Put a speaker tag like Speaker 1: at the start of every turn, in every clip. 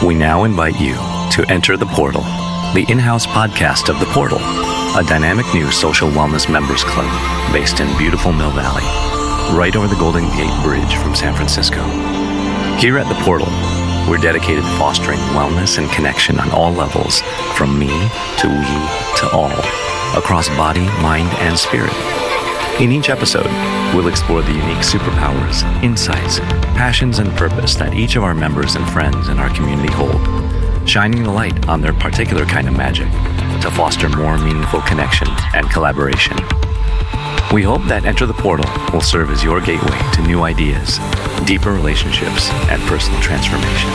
Speaker 1: We now invite you to enter The Portal, the in-house podcast of The Portal, a dynamic new social wellness members club based in beautiful Mill Valley, right over the Golden Gate Bridge from San Francisco. Here at The Portal, we're dedicated to fostering wellness and connection on all levels, from me to we to all, across body, mind, and spirit. In each episode, we'll explore the unique superpowers, insights, passions, and purpose that each of our members and friends in our community hold, shining the light on their particular kind of magic to foster more meaningful connection and collaboration. We hope that Enter the Portal will serve as your gateway to new ideas, deeper relationships, and personal transformation.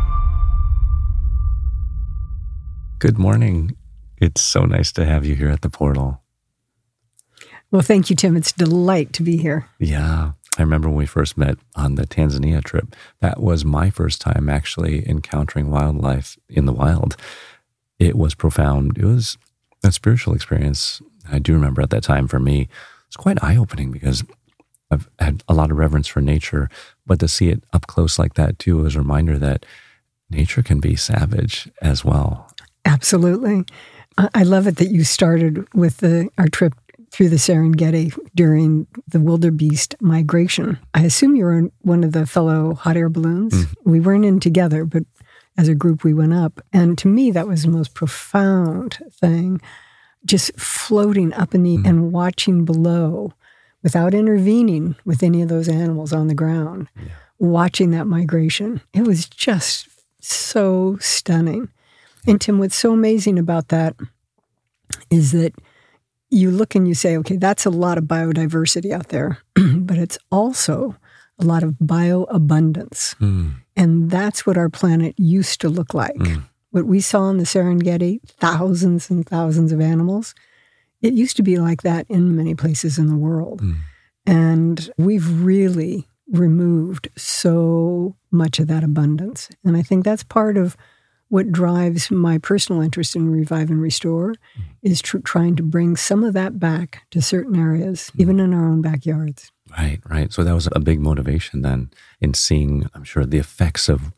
Speaker 1: Good morning. It's so nice to have you here at the Portal.
Speaker 2: Well, thank you, Tim. It's a delight to be here.
Speaker 1: Yeah. I remember when we first met on the Tanzania trip. That was my first time actually encountering wildlife in the wild. It was profound. It was a spiritual experience. I do remember at that time for me, it's quite eye-opening because I've had a lot of reverence for nature, but to see it up close like that too was a reminder that nature can be savage as well.
Speaker 2: Absolutely. I love it that you started with our trip through the Serengeti during the wildebeest migration. I assume you were one of the fellow hot air balloons. We weren't in together, but as a group we went up. And to me, that was the most profound thing, just floating up in the and watching below without intervening with any of those animals on the ground, watching that migration. It was just so stunning. And Tim, what's so amazing about that is that you look and you say, okay, that's a lot of biodiversity out there, but it's also a lot of bioabundance. And that's what our planet used to look like. What we saw in the Serengeti, thousands and thousands of animals, it used to be like that in many places in the world. And we've really removed so much of that abundance. And I think that's part of what drives my personal interest in Revive and Restore is trying to bring some of that back to certain areas, even in our own backyards.
Speaker 1: Right. So that was a big motivation then in seeing, I'm sure, the effects of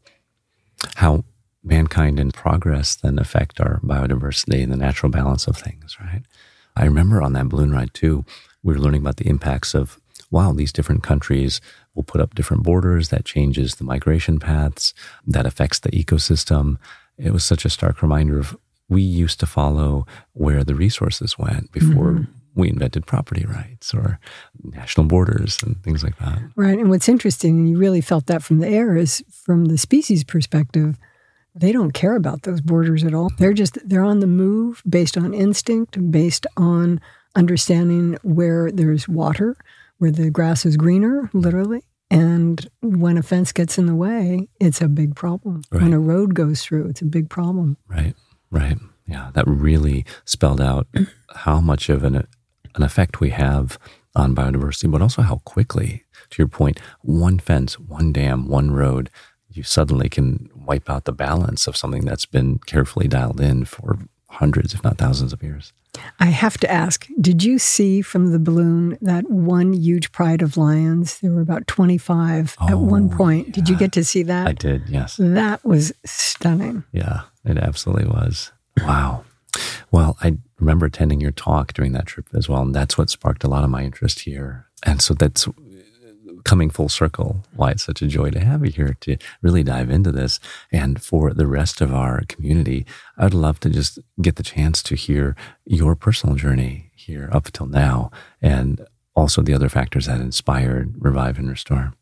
Speaker 1: how mankind and progress then affect our biodiversity and the natural balance of things, right? I remember on that balloon ride too, we were learning about the impacts of, these different countries will put up different borders that changes the migration paths, that affects the ecosystem. It was such a stark reminder of we used to follow where the resources went before we invented property rights or national borders and things like that.
Speaker 2: Right. And what's interesting, and you really felt that from the air, is from the species perspective, they don't care about those borders at all. They're on the move based on instinct, based on understanding where there's water, where the grass is greener, literally. And when a fence gets in the way, it's a big problem. Right. When a road goes through, it's a big problem.
Speaker 1: Right. Yeah, that really spelled out how much of an effect we have on biodiversity, but also how quickly, to your point, one fence, one dam, one road, you suddenly can wipe out the balance of something that's been carefully dialed in for hundreds, if not thousands of years.
Speaker 2: I have to ask, did you see from the balloon that one huge pride of lions? There were about 25 at one point. Did you get to see that?
Speaker 1: I did, yes.
Speaker 2: That was stunning.
Speaker 1: Yeah, it absolutely was. Wow. Well, I remember attending your talk during that trip as well, and that's what sparked a lot of my interest here. And so that's coming full circle, why it's such a joy to have you here to really dive into this. And for the rest of our community, I'd love to just get the chance to hear your personal journey here up till now, and also the other factors that inspired Revive and Restore.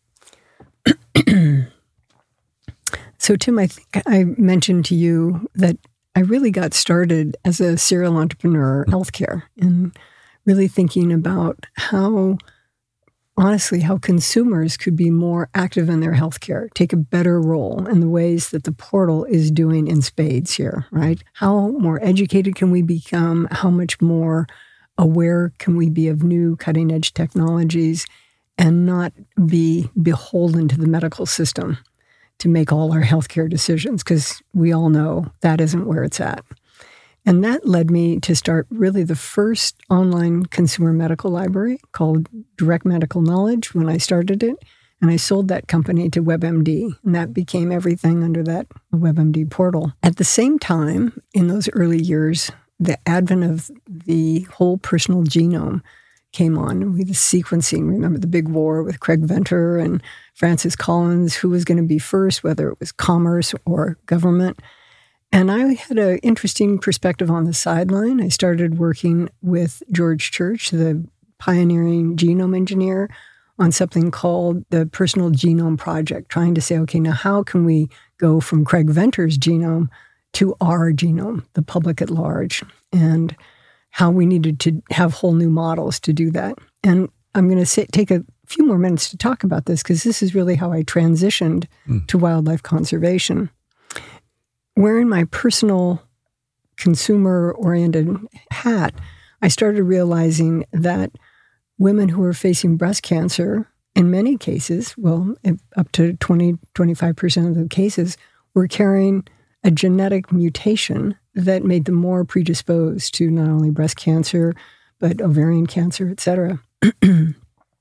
Speaker 2: So, Tim, I think I mentioned to you that I really got started as a serial entrepreneur in healthcare and really thinking about how consumers could be more active in their healthcare, take a better role in the ways that the Portal is doing in spades here, right? How more educated can we become? How much more aware can we be of new cutting-edge technologies and not be beholden to the medical system to make all our healthcare decisions? Because we all know that isn't where it's at. And that led me to start really the first online consumer medical library called Direct Medical Knowledge when I started it. And I sold that company to WebMD, and that became everything under that WebMD portal. At the same time, in those early years, the advent of the whole personal genome came on. We had the sequencing. Remember the big war with Craig Venter and Francis Collins, who was going to be first, whether it was commerce or government. And I had an interesting perspective on the sideline. I started working with George Church, the pioneering genome engineer, on something called the Personal Genome Project, trying to say, okay, now how can we go from Craig Venter's genome to our genome, the public at large, and how we needed to have whole new models to do that. And I'm going to take a few more minutes to talk about this because this is really how I transitioned to wildlife conservation. Wearing my personal consumer-oriented hat, I started realizing that women who were facing breast cancer, in many cases, well, up to 20-25% of the cases, were carrying a genetic mutation that made them more predisposed to not only breast cancer, but ovarian cancer, et cetera. And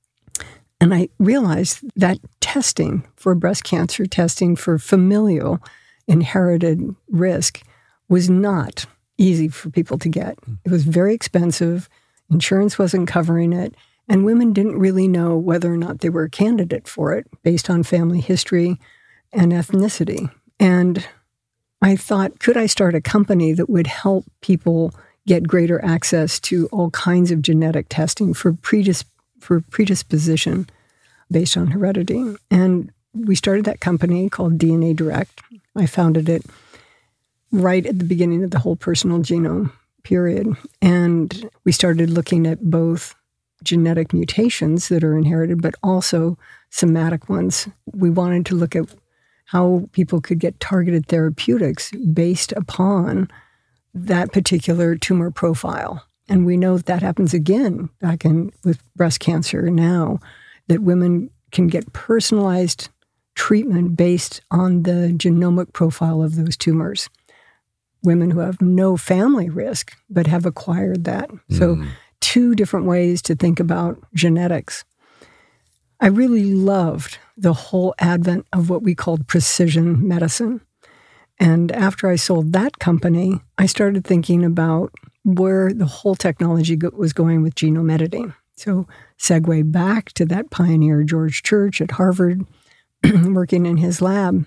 Speaker 2: I realized that testing for breast cancer, testing for familial inherited risk was not easy for people to get. It was very expensive. Insurance wasn't covering it. And women didn't really know whether or not they were a candidate for it based on family history and ethnicity. And I thought, could I start a company that would help people get greater access to all kinds of genetic testing for predisposition based on heredity? And we started that company called DNA Direct. I founded it right at the beginning of the whole personal genome period. And we started looking at both genetic mutations that are inherited, but also somatic ones. We wanted to look at how people could get targeted therapeutics based upon that particular tumor profile. And we know that happens again with breast cancer now, that women can get personalized treatment based on the genomic profile of those tumors. Women who have no family risk, but have acquired that. So two different ways to think about genetics. I really loved the whole advent of what we called precision medicine. And after I sold that company, I started thinking about where the whole technology was going with genome editing. So segue back to that pioneer, George Church at Harvard, working in his lab.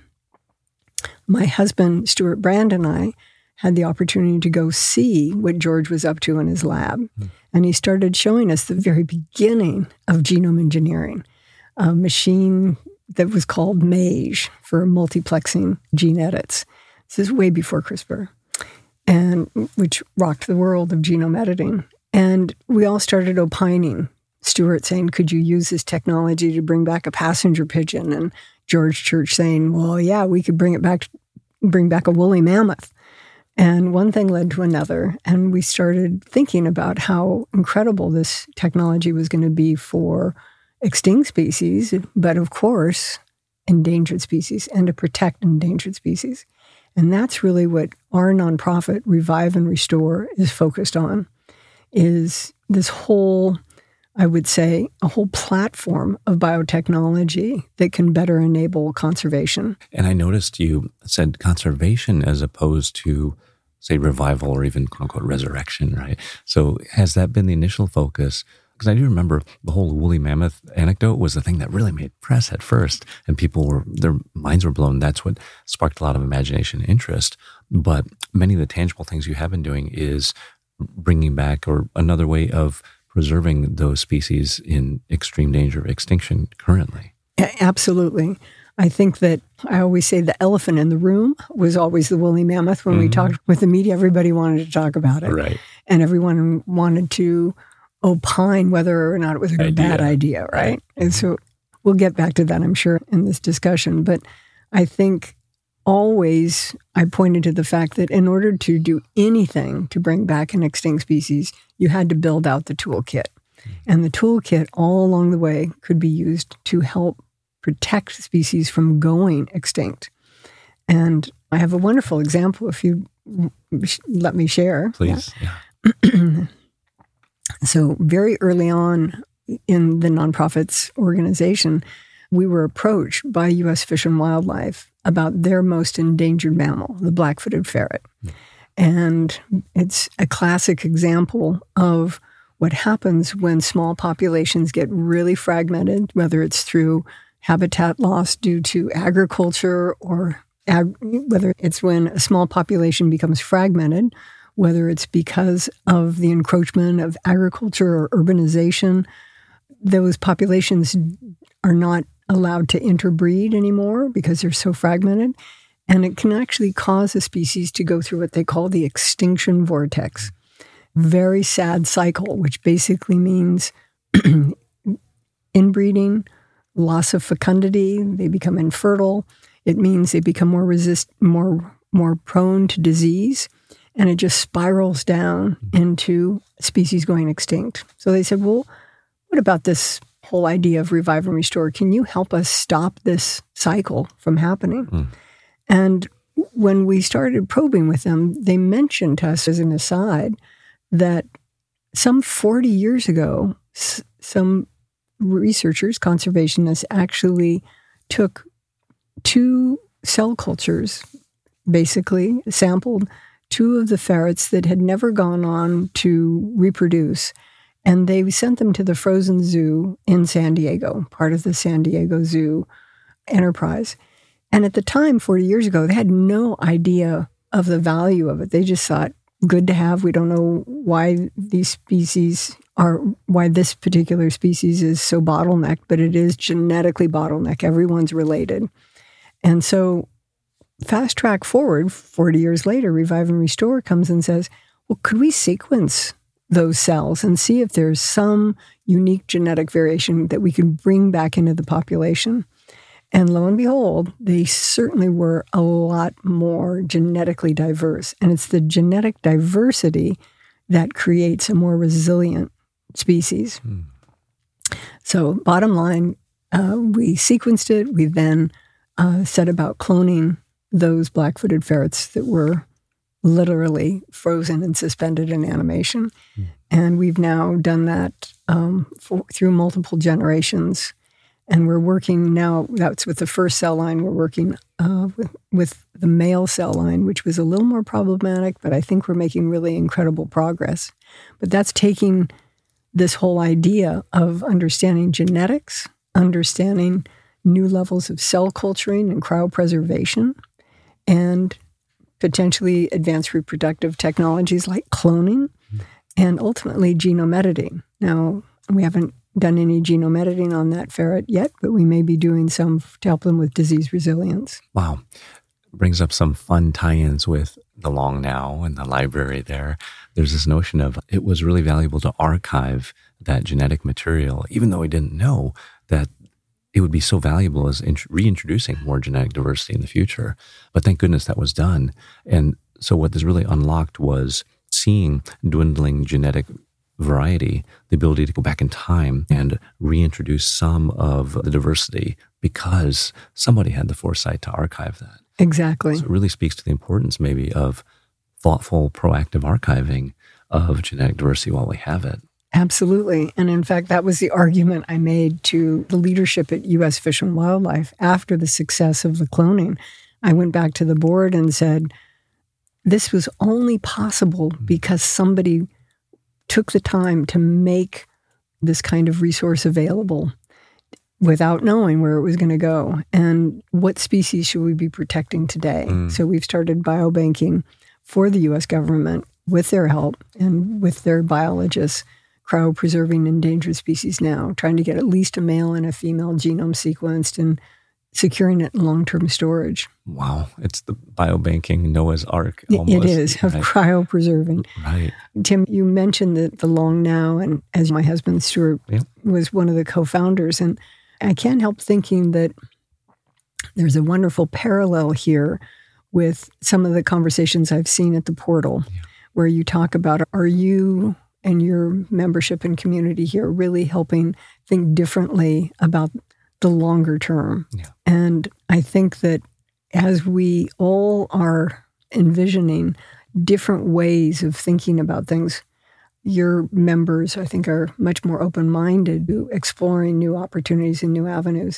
Speaker 2: My husband, Stuart Brand, and I had the opportunity to go see what George was up to in his lab. And he started showing us the very beginning of genome engineering, a machine that was called MAGE for multiplexing gene edits. This is way before CRISPR, and which rocked the world of genome editing. And we all started opining. Stuart saying, could you use this technology to bring back a passenger pigeon? And George Church saying, well, yeah, we could bring back a woolly mammoth. And one thing led to another. And we started thinking about how incredible this technology was going to be for extinct species, but of course, endangered species, and to protect endangered species. And that's really what our nonprofit, Revive and Restore, is focused on, is this whole, I would say, a whole platform of biotechnology that can better enable conservation.
Speaker 1: And I noticed you said conservation as opposed to, say, revival or even quote-unquote resurrection, right? So has that been the initial focus? Because I do remember the whole woolly mammoth anecdote was the thing that really made press at first, and their minds were blown. That's what sparked a lot of imagination and interest. But many of the tangible things you have been doing is bringing back, or another way of preserving those species in extreme danger of extinction currently.
Speaker 2: Absolutely. I think that I always say the elephant in the room was always the woolly mammoth. When we talked with the media, everybody wanted to talk about it.
Speaker 1: Right.
Speaker 2: And everyone wanted to opine whether or not it was a bad idea, right? And so we'll get back to that, I'm sure, in this discussion. But I think always I pointed to the fact that in order to do anything to bring back an extinct species, you had to build out the toolkit. And the toolkit all along the way could be used to help protect species from going extinct. And I have a wonderful example, if you let me share.
Speaker 1: Please.
Speaker 2: Yeah. So very early on in the nonprofit's organization, we were approached by U.S. Fish and Wildlife about their most endangered mammal, the black-footed ferret. And it's a classic example of what happens when small populations get really fragmented, whether it's through habitat loss due to agriculture or whether it's when a small population becomes fragmented, whether it's because of the encroachment of agriculture or urbanization. Those populations are not allowed to interbreed anymore because they're so fragmented. And it can actually cause a species to go through what they call the extinction vortex. Very sad cycle, which basically means inbreeding, loss of fecundity, they become infertile. It means they become more prone to disease, and it just spirals down into species going extinct. So they said, well, what about this whole idea of revive and restore? Can you help us stop this cycle from happening? And when we started probing with them, they mentioned to us as an aside that some 40 years ago, some researchers, conservationists, actually took 2 cell cultures, basically sampled 2 of the ferrets that had never gone on to reproduce, and they sent them to the Frozen Zoo in San Diego, part of the San Diego Zoo enterprise. And at the time, 40 years ago, they had no idea of the value of it. They just thought, good to have. We don't know why this particular species is so bottlenecked, but it is genetically bottlenecked. Everyone's related. And so fast track forward, 40 years later, Revive and Restore comes and says, well, could we sequence those cells and see if there's some unique genetic variation that we can bring back into the population? And lo and behold, they certainly were a lot more genetically diverse. And it's the genetic diversity that creates a more resilient species. So bottom line, we sequenced it. We then set about cloning those black-footed ferrets that were literally frozen and suspended in animation. And we've now done that through multiple generations. And we're working now, that's with the first cell line, we're working with the male cell line, which was a little more problematic, but I think we're making really incredible progress. But that's taking this whole idea of understanding genetics, understanding new levels of cell culturing and cryopreservation, and potentially advanced reproductive technologies like cloning, and ultimately genome editing. Now, we haven't done any genome editing on that ferret yet, but we may be doing some to help them with disease resilience.
Speaker 1: Wow. Brings up some fun tie-ins with the Long Now and the library there. There's this notion of it was really valuable to archive that genetic material, even though we didn't know that it would be so valuable as reintroducing more genetic diversity in the future. But thank goodness that was done. And so what this really unlocked was seeing dwindling genetic variety, the ability to go back in time and reintroduce some of the diversity because somebody had the foresight to archive that.
Speaker 2: Exactly.
Speaker 1: So it really speaks to the importance maybe of thoughtful, proactive archiving of genetic diversity while we have it.
Speaker 2: Absolutely. And in fact, that was the argument I made to the leadership at U.S. Fish and Wildlife after the success of the cloning. I went back to the board and said, this was only possible because somebody took the time to make this kind of resource available without knowing where it was going to go and what species should we be protecting today. So we've started biobanking for the U.S. government with their help and with their biologists, cryopreserving endangered species now, trying to get at least a male and a female genome sequenced and securing it in long-term storage.
Speaker 1: Wow. It's the biobanking Noah's Ark almost.
Speaker 2: It is, of cryopreserving.
Speaker 1: Right.
Speaker 2: Tim, you mentioned that the Long Now, and as my husband, Stuart, was one of the co-founders, and I can't help thinking that there's a wonderful parallel here with some of the conversations I've seen at the portal, where you talk about, are you and your membership and community here really helping think differently about the longer term? And I think that as we all are envisioning different ways of thinking about things, your members, I think, are much more open-minded to exploring new opportunities and new avenues.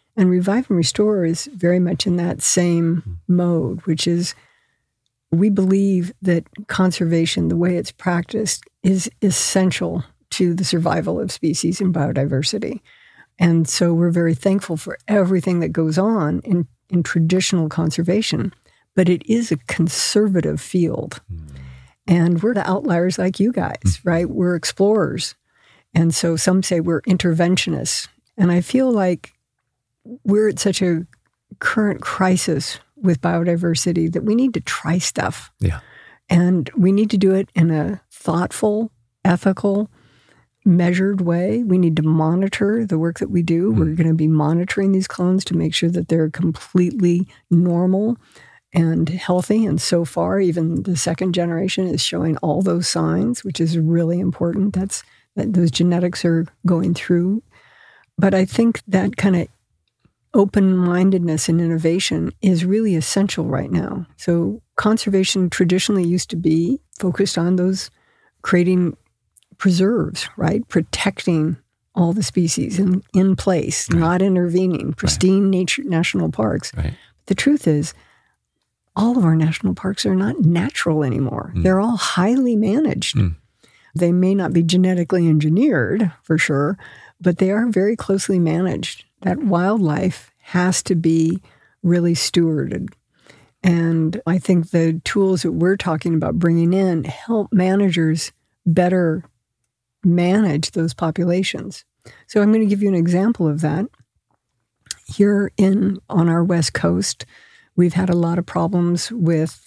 Speaker 2: And Revive and Restore is very much in that same mode, which is we believe that conservation, the way it's practiced, is essential to the survival of species and biodiversity. And so we're very thankful for everything that goes on in traditional conservation, but it is a conservative field. And we're the outliers like you guys, right? We're explorers. And so some say we're interventionists. And I feel like we're at such a current crisis with biodiversity that we need to try stuff.
Speaker 1: Yeah.
Speaker 2: And we need to do it in a thoughtful, ethical, measured way. We need to monitor the work that we do. We're going to be monitoring these clones to make sure that they're completely normal and healthy. And so far, even the second generation is showing all those signs, which is really important. That those genetics are going through. But I think that kind of open-mindedness and innovation is really essential right now. So conservation traditionally used to be focused on those creating preserves, right? Protecting all the species in place, not intervening, pristine nature, national parks.
Speaker 1: Right.
Speaker 2: The truth is, all of our national parks are not natural anymore. They're all highly managed. They may not be genetically engineered, for sure, but they are very closely managed. That wildlife has to be really stewarded. And I think the tools that we're talking about bringing in help managers better manage those populations. So I'm going to give you an example of that. Here on our West Coast, we've had a lot of problems with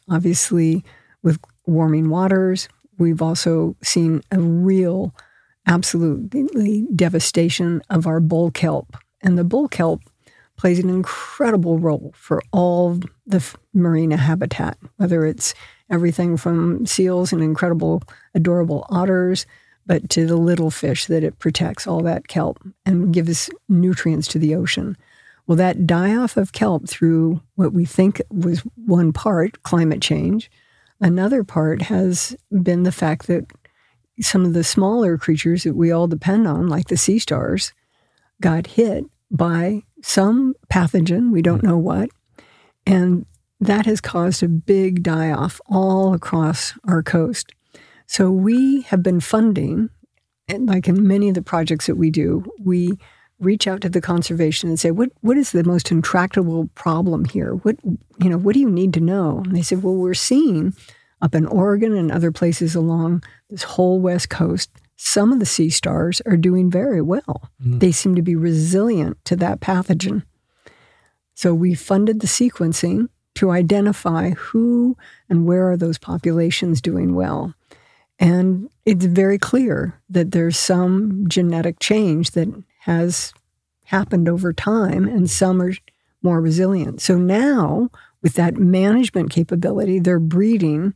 Speaker 2: warming waters. We've also seen a real, absolutely devastation of our bull kelp. And the bull kelp plays an incredible role for all the marina habitat, whether it's everything from seals and incredible, adorable otters, but to the little fish that it protects, all that kelp, and gives nutrients to the ocean. Well, that die-off of kelp through what we think was one part, climate change, another part has been the fact that some of the smaller creatures that we all depend on, like the sea stars, got hit by some pathogen, we don't know what, and that has caused a big die-off all across our coast. So we have been funding, and like in many of the projects that we do, we reach out to the conservation and say, what is the most intractable problem here? What do you need to know? And they said, well, we're seeing up in Oregon and other places along this whole West Coast, some of the sea stars are doing very well. They seem to be resilient to that pathogen. So we funded the sequencing to identify who and where are those populations doing well. And it's very clear that there's some genetic change that has happened over time, and some are more resilient. So now, with that management capability, they're breeding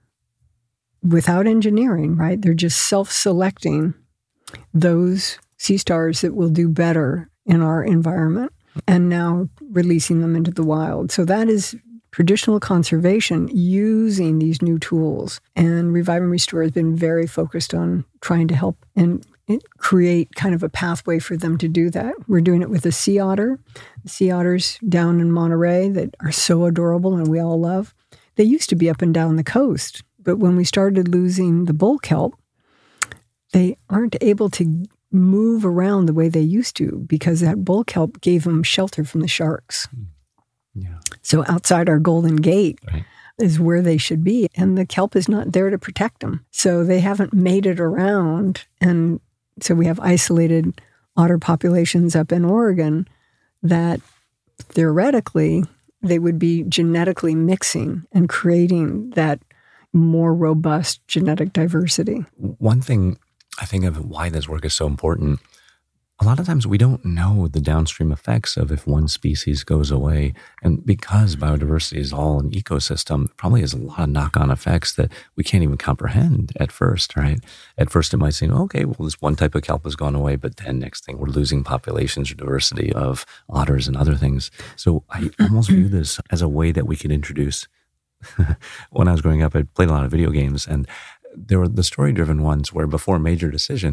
Speaker 2: without engineering, right? They're just self-selecting those sea stars that will do better in our environment and now releasing them into the wild. So that is traditional conservation using these new tools. And Revive and Restore has been very focused on trying to help and create kind of a pathway for them to do that. We're doing it with the sea otter. The sea otters down in Monterey that are so adorable and we all love. They used to be up and down the coast, but when we started losing the bull kelp, they aren't able to move around the way they used to because that bull kelp gave them shelter from the sharks.
Speaker 1: Yeah.
Speaker 2: So outside our Golden Gate is where they should be, and the kelp is not there to protect them. So they haven't made it around, and so we have isolated otter populations up in Oregon that theoretically they would be genetically mixing and creating that more robust genetic diversity.
Speaker 1: One thing I think of why this work is so important, a lot of times we don't know the downstream effects of if one species goes away. And because biodiversity is all an ecosystem, it probably has a lot of knock-on effects that we can't even comprehend at first, right? At first it might seem, okay, well, this one type of kelp has gone away, but then next thing we're losing populations or diversity of otters and other things. So I almost view this as a way that we could introduce. When I was growing up, I played a lot of video games, and there were the story-driven ones where before a major decision,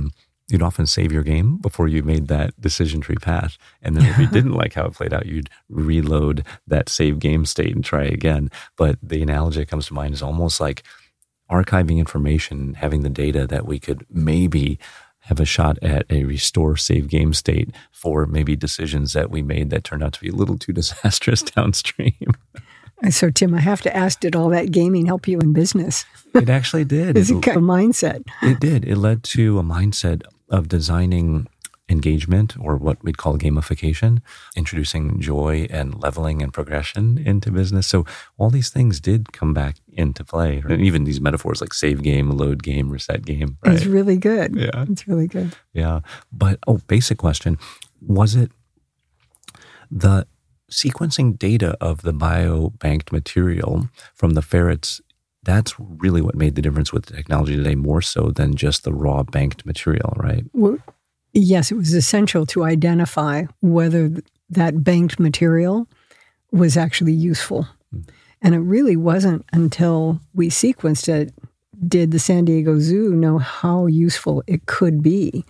Speaker 1: you'd often save your game before you made that decision tree path. And then if you didn't like how it played out, you'd reload that save game state and try again. But the analogy that comes to mind is almost like archiving information, having the data that we could maybe have a shot at a restore save game state for maybe decisions that we made that turned out to be a little too disastrous downstream.
Speaker 2: So, Tim, I have to ask, did all that gaming help you in business?
Speaker 1: It actually did.
Speaker 2: It's a kind of mindset.
Speaker 1: It did. It led to a mindset of designing engagement, or what we'd call gamification, introducing joy and leveling and progression into business. So all these things did come back into play. And even these metaphors like save game, load game, reset game. Right?
Speaker 2: It's really good.
Speaker 1: Yeah.
Speaker 2: It's really good.
Speaker 1: Yeah. But, basic question. Was it the sequencing data of the biobanked material from the ferrets? That's really what made the difference with the technology today, more so than just the raw banked material, right?
Speaker 2: Well, yes, it was essential to identify whether that banked material was actually useful. And it really wasn't until we sequenced it did the San Diego Zoo know how useful it could be.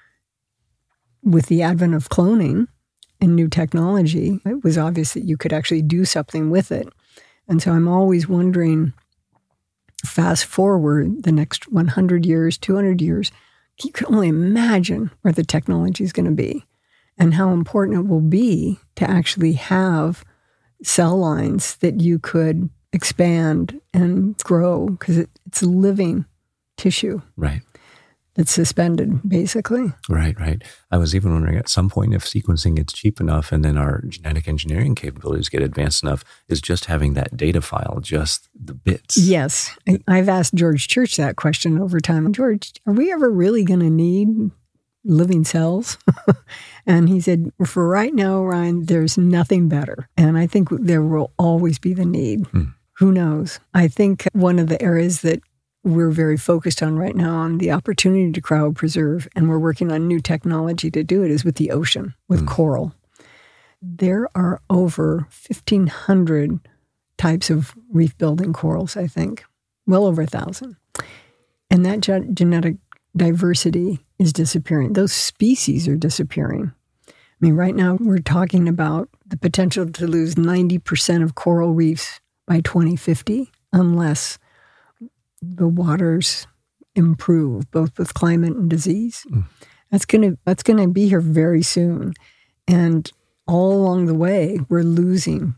Speaker 2: With the advent of cloning and new technology, it was obvious that you could actually do something with it. And so I'm always wondering, fast forward the next 100 years, 200 years, you can only imagine where the technology is going to be and how important it will be to actually have cell lines that you could expand and grow, because it's living tissue.
Speaker 1: Right.
Speaker 2: It's suspended, basically.
Speaker 1: Right. I was even wondering at some point if sequencing gets cheap enough and then our genetic engineering capabilities get advanced enough, is just having that data file, just the bits.
Speaker 2: Yes. I've asked George Church that question over time. George, are we ever really going to need living cells? And he said, for right now, Ryan, there's nothing better. And I think there will always be the need. Who knows? I think one of the areas that we're very focused on right now on the opportunity to cryopreserve, and we're working on new technology to do it, is with the ocean, with coral. There are over 1,500 types of reef-building corals, I think, well over 1,000. And that genetic diversity is disappearing. Those species are disappearing. I mean, right now we're talking about the potential to lose 90% of coral reefs by 2050 unless the waters improve, both with climate and disease. That's gonna be here very soon. And all along the way, we're losing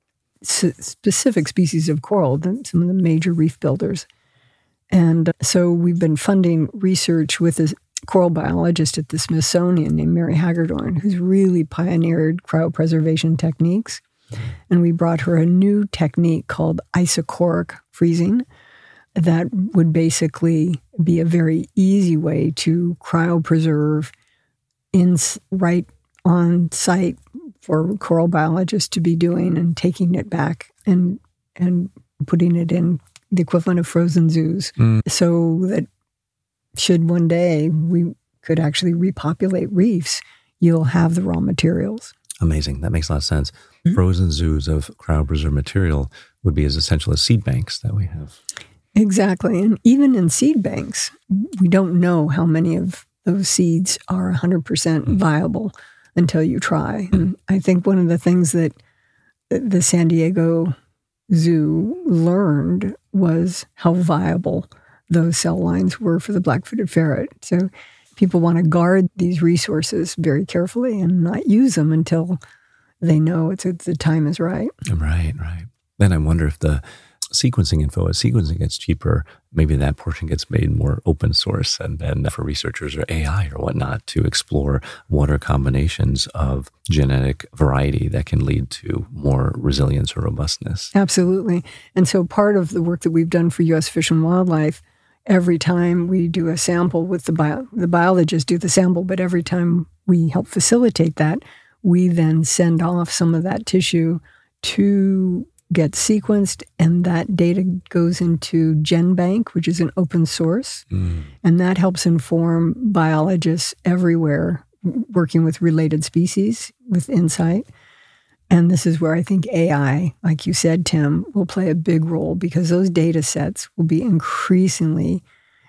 Speaker 2: specific species of coral, some of the major reef builders. And so we've been funding research with a coral biologist at the Smithsonian named Mary Hagedorn, who's really pioneered cryopreservation techniques. And we brought her a new technique called isochoric freezing that would basically be a very easy way to cryopreserve right on site for coral biologists to be doing, and taking it back and putting it in the equivalent of frozen zoos, so that should one day we could actually repopulate reefs, you'll have the raw materials.
Speaker 1: Amazing. That makes a lot of sense. Frozen zoos of cryopreserved material would be as essential as seed banks that we have.
Speaker 2: Exactly. And even in seed banks, we don't know how many of those seeds are 100% viable until you try. And I think one of the things that the San Diego Zoo learned was how viable those cell lines were for the black-footed ferret. So people want to guard these resources very carefully and not use them until they know the time is right.
Speaker 1: Right. Then I wonder if the sequencing info, as sequencing gets cheaper, maybe that portion gets made more open source, and then for researchers or AI or whatnot to explore what are combinations of genetic variety that can lead to more resilience or robustness.
Speaker 2: Absolutely. And so part of the work that we've done for U.S. Fish and Wildlife, every time we do a sample with the biologists do the sample, but every time we help facilitate that, we then send off some of that tissue to get sequenced, and that data goes into GenBank, which is an open source. And that helps inform biologists everywhere working with related species with insight. And this is where I think AI, like you said, Tim, will play a big role, because those data sets will be increasingly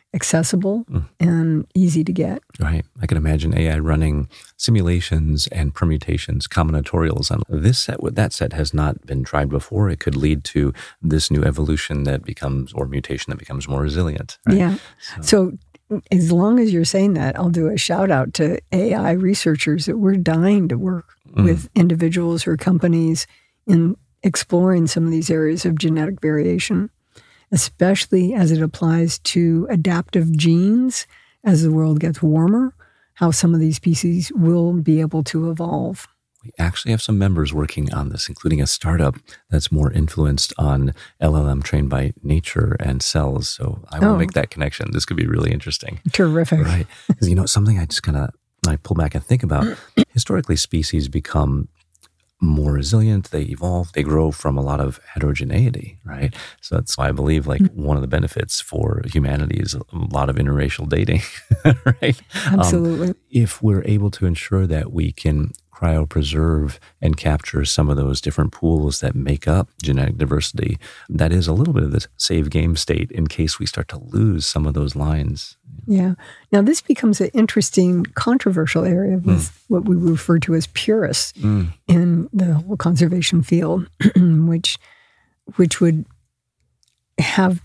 Speaker 2: accessible and easy to get.
Speaker 1: Right. I can imagine AI running simulations and permutations, combinatorials on this set. That set has not been tried before. It could lead to this new evolution that becomes, or mutation that becomes more resilient. Right?
Speaker 2: Yeah. So as long as you're saying that, I'll do a shout out to AI researchers that we're dying to work with individuals or companies in exploring some of these areas of genetic variation, especially as it applies to adaptive genes as the world gets warmer, how some of these species will be able to evolve.
Speaker 1: We actually have some members working on this, including a startup that's more influenced on LLM trained by nature and cells. So I will make that connection. This could be really interesting.
Speaker 2: Terrific.
Speaker 1: Right. Because, something I just I pull back and think about, historically species become more resilient, they evolve, they grow from a lot of heterogeneity, right? So that's why I believe one of the benefits for humanity is a lot of interracial dating, right?
Speaker 2: Absolutely.
Speaker 1: If we're able to ensure that we can cryopreserve and capture some of those different pools that make up genetic diversity, that is a little bit of the save game state in case we start to lose some of those lines.
Speaker 2: Yeah. Now, this becomes an interesting, controversial area with what we refer to as purists in the whole conservation field, which would have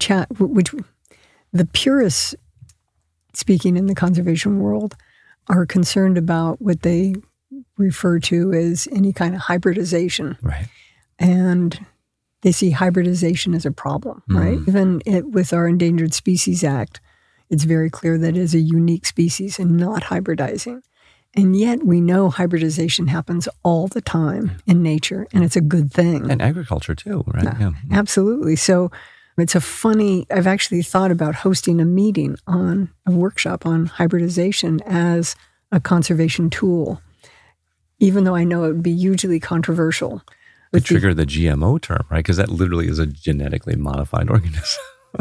Speaker 2: the purists, speaking in the conservation world, are concerned about what they refer to as any kind of hybridization.
Speaker 1: Right.
Speaker 2: And they see hybridization as a problem, right? Even with our Endangered Species Act, it's very clear that it is a unique species and not hybridizing. And yet we know hybridization happens all the time in nature, and it's a good thing.
Speaker 1: And agriculture too, right?
Speaker 2: Yeah. Absolutely. So I've actually thought about hosting a workshop on hybridization as a conservation tool, even though I know it would be hugely controversial.
Speaker 1: To trigger the GMO term, right? Because that literally is a genetically modified organism.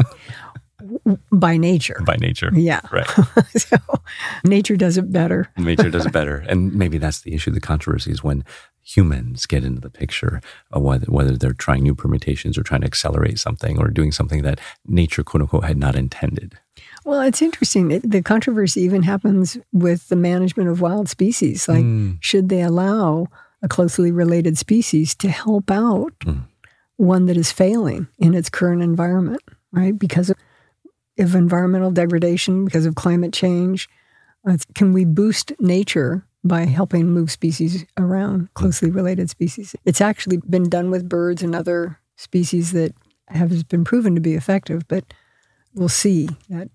Speaker 2: By nature.
Speaker 1: By nature.
Speaker 2: Yeah.
Speaker 1: Right.
Speaker 2: So nature does it better.
Speaker 1: Nature does it better. And maybe that's the issue. The controversy is when humans get into the picture, whether they're trying new permutations or trying to accelerate something or doing something that nature, quote unquote, had not intended.
Speaker 2: Well, it's interesting. The controversy even happens with the management of wild species. Like, should they allow a closely related species to help out one that is failing in its current environment, right? Because of environmental degradation, because of climate change. Can we boost nature by helping move species around, closely related species? It's actually been done with birds and other species that have been proven to be effective, but we'll see that.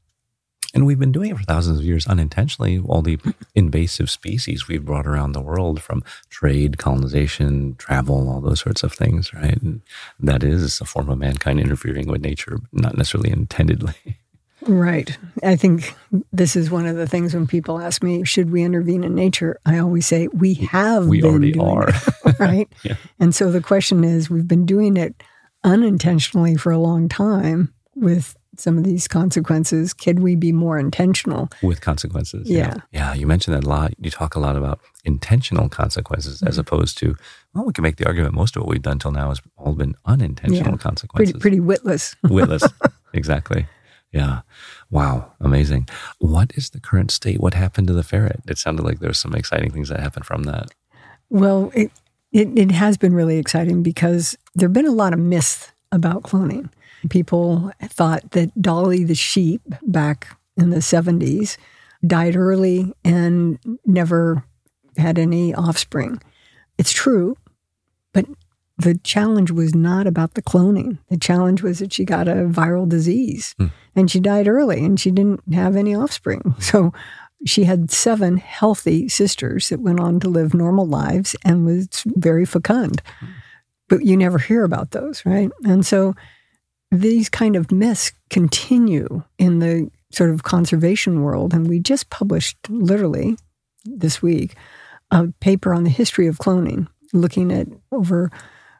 Speaker 1: And we've been doing it for thousands of years unintentionally. All the invasive species we've brought around the world from trade, colonization, travel, all those sorts of things, right? And that is a form of mankind interfering with nature, not necessarily intendedly.
Speaker 2: Right. I think this is one of the things when people ask me, should we intervene in nature? I always say, we already are. Right?
Speaker 1: Yeah.
Speaker 2: And so the question is, we've been doing it unintentionally for a long time with some of these consequences. Could we be more intentional?
Speaker 1: With consequences.
Speaker 2: Yeah.
Speaker 1: Yeah, you mentioned that a lot. You talk a lot about intentional consequences as opposed to, we can make the argument most of what we've done till now has all been unintentional consequences.
Speaker 2: Pretty witless.
Speaker 1: Witless. Exactly. Yeah. Wow. Amazing. What is the current state? What happened to the ferret? It sounded like there's some exciting things that happened from that.
Speaker 2: Well, it has been really exciting because there have been a lot of myths about cloning. People thought that Dolly the sheep back in the 70s died early and never had any offspring. It's true, but the challenge was not about the cloning. The challenge was that she got a viral disease and she died early and she didn't have any offspring. So she had 7 healthy sisters that went on to live normal lives and was very fecund. But you never hear about those, right? And so these kind of myths continue in the sort of conservation world. And we just published, literally this week, a paper on the history of cloning, looking at over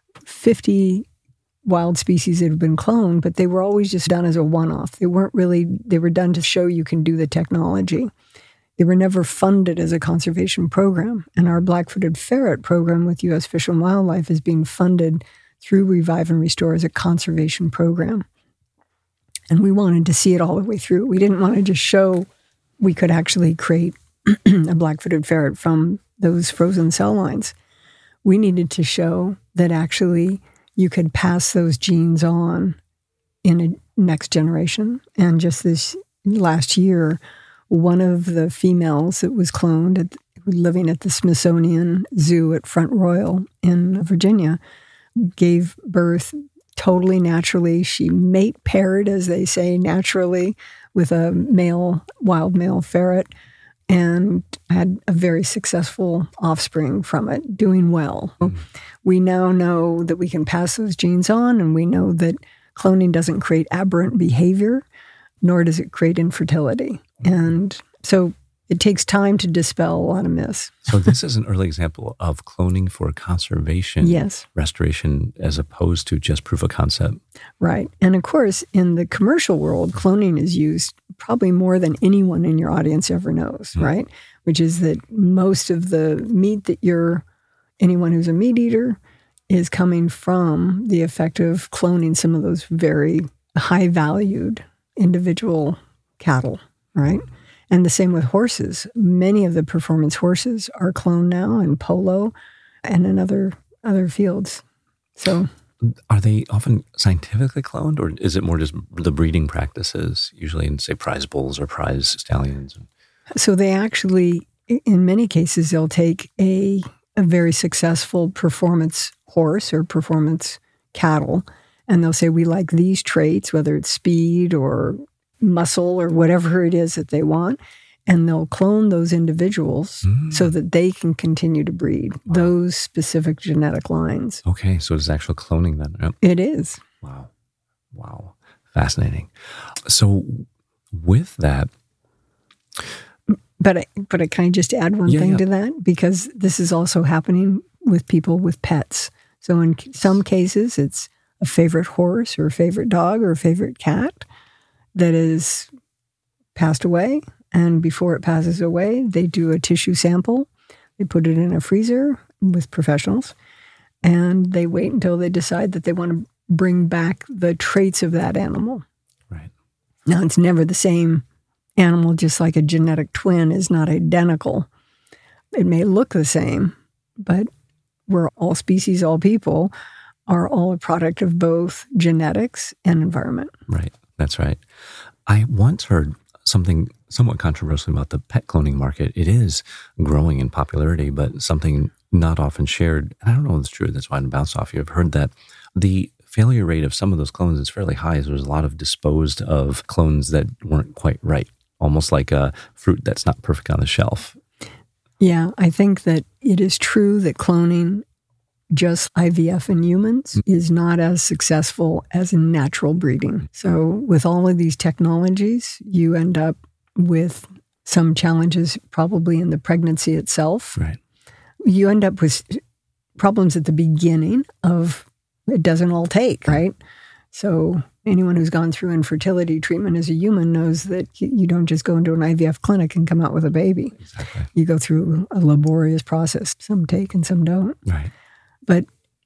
Speaker 2: 50 wild species that have been cloned, but they were always just done as a one-off. They were done to show you can do the technology. They were never funded as a conservation program. And our black-footed ferret program with U.S. Fish and Wildlife is being funded through Revive and Restore as a conservation program. And we wanted to see it all the way through. We didn't want to just show we could actually create a black-footed ferret from those frozen cell lines. We needed to show that actually you could pass those genes on in a next generation. And just this last year, one of the females that was cloned living at the Smithsonian Zoo at Front Royal in Virginia gave birth totally naturally. She mate paired, as they say, naturally with a wild male ferret, and had a very successful offspring from it, doing well. We now know that we can pass those genes on, and we know that cloning doesn't create aberrant behavior, nor does it create infertility. And so it takes time to dispel a lot of myths.
Speaker 1: So this is an early example of cloning for conservation,
Speaker 2: yes,
Speaker 1: restoration, as opposed to just proof of concept.
Speaker 2: Right. And of course, in the commercial world, cloning is used probably more than anyone in your audience ever knows, right? Which is that most of the meat that anyone who's a meat eater is coming from the effect of cloning some of those very high-valued individual cattle, right? And the same with horses. Many of the performance horses are cloned now in polo and in other fields. So,
Speaker 1: are they often scientifically cloned, or is it more just the breeding practices, usually in, say, prize bulls or prize stallions?
Speaker 2: So they actually, in many cases, they'll take a very successful performance horse or performance cattle, and they'll say, we like these traits, whether it's speed or muscle or whatever it is that they want, and they'll clone those individuals so that they can continue to breed those specific genetic lines.
Speaker 1: Okay, so it's actual cloning then. Yep.
Speaker 2: It is.
Speaker 1: Wow. Fascinating. So with that...
Speaker 2: But can I just add one thing to that? Because this is also happening with people with pets. So in some cases, it's a favorite horse or a favorite dog or a favorite cat that is passed away. And before it passes away, they do a tissue sample. They put it in a freezer with professionals. And they wait until they decide that they want to bring back the traits of that animal.
Speaker 1: Right.
Speaker 2: Now, it's never the same animal, just like a genetic twin is not identical. It may look the same, but we're all species, all people, are all a product of both genetics and environment.
Speaker 1: Right. That's right. I once heard something somewhat controversial about the pet cloning market. It is growing in popularity, but something not often shared. And I don't know if it's true. That's why I bounce off you. I've heard that the failure rate of some of those clones is fairly high. So there's a lot of disposed of clones that weren't quite right, almost like a fruit that's not perfect on the shelf.
Speaker 2: Yeah, I think that it is true that cloning, just IVF in humans, is not as successful as in natural breeding. So with all of these technologies, you end up with some challenges probably in the pregnancy itself.
Speaker 1: Right.
Speaker 2: You end up with problems at the beginning of it doesn't all take, right? So anyone who's gone through infertility treatment as a human knows that you don't just go into an IVF clinic and come out with a baby.
Speaker 1: Exactly.
Speaker 2: You go through a laborious process. Some take and some don't.
Speaker 1: Right.
Speaker 2: But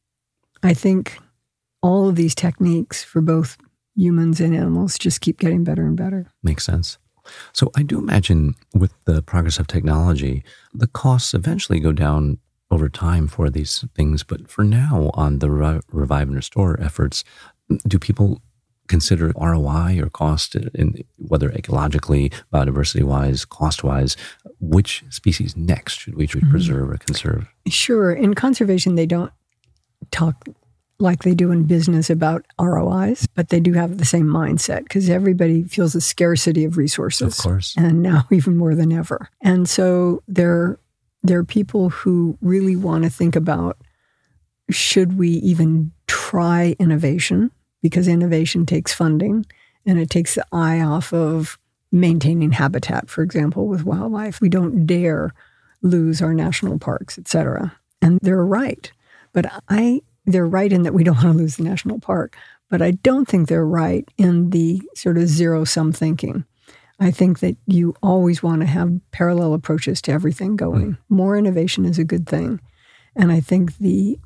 Speaker 2: I think all of these techniques for both humans and animals just keep getting better and better.
Speaker 1: Makes sense. So I do imagine with the progress of technology, the costs eventually go down over time for these things. But for now, on the Revive and Restore efforts, do people consider ROI or cost, in whether ecologically, biodiversity-wise, cost-wise, which species next should we preserve or conserve?
Speaker 2: Sure. In conservation, they don't talk like they do in business about ROIs, but they do have the same mindset because everybody feels a scarcity of resources.
Speaker 1: Of course.
Speaker 2: And now even more than ever. And so there are people who really want to think about, should we even try innovation? Because innovation takes funding and it takes the eye off of maintaining habitat, for example, with wildlife. We don't dare lose our national parks, et cetera. And they're right. But they're right in that we don't want to lose the national park. But I don't think they're right in the sort of zero-sum thinking. I think that you always want to have parallel approaches to everything going. More innovation is a good thing. And I think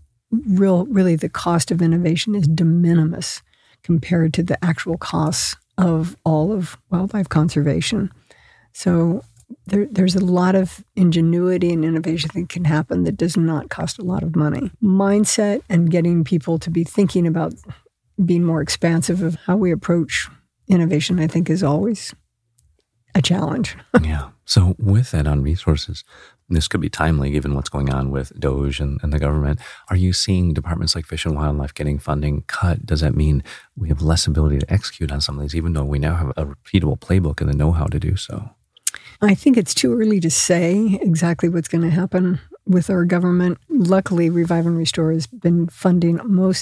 Speaker 2: really the cost of innovation is de minimis compared to the actual costs of all of wildlife conservation. So there's a lot of ingenuity and innovation that can happen that does not cost a lot of money. Mindset and getting people to be thinking about being more expansive of how we approach innovation, I think, is always a challenge.
Speaker 1: Yeah. So with that on resources, this could be timely given what's going on with DOGE and the government. Are you seeing departments like Fish and Wildlife getting funding cut? Does that mean we have less ability to execute on some of these, even though we now have a repeatable playbook and the know-how to do so?
Speaker 2: I think it's too early to say exactly what's going to happen with our government. Luckily, Revive and Restore has been funding